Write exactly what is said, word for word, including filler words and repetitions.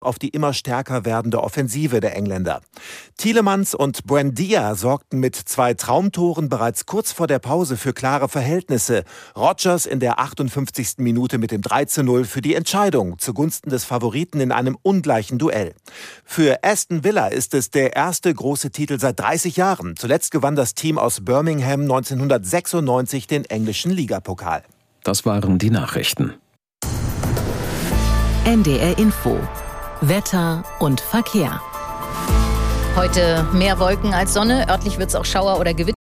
auf die immer stärker werdende Offensive der Engländer. Tielemans und Buendia sorgten mit zwei Traumtoren bereits kurz vor der Pause für klare Verhältnisse. Rodgers in der achtundfünfzigsten Minute mit dem drei zu null für die Entscheidung zugunsten des Favoriten in einem ungleichen Duell. Für Aston Villa ist es der erste große Titel seit dreißig Jahren. Zuletzt gewann das Team aus Birmingham neunzehnhundertsechsundneunzig den englischen Ligapokal. Das waren die Nachrichten. N D R Info. Wetter und Verkehr. Heute mehr Wolken als Sonne. Örtlich wird es auch Schauer oder Gewitter.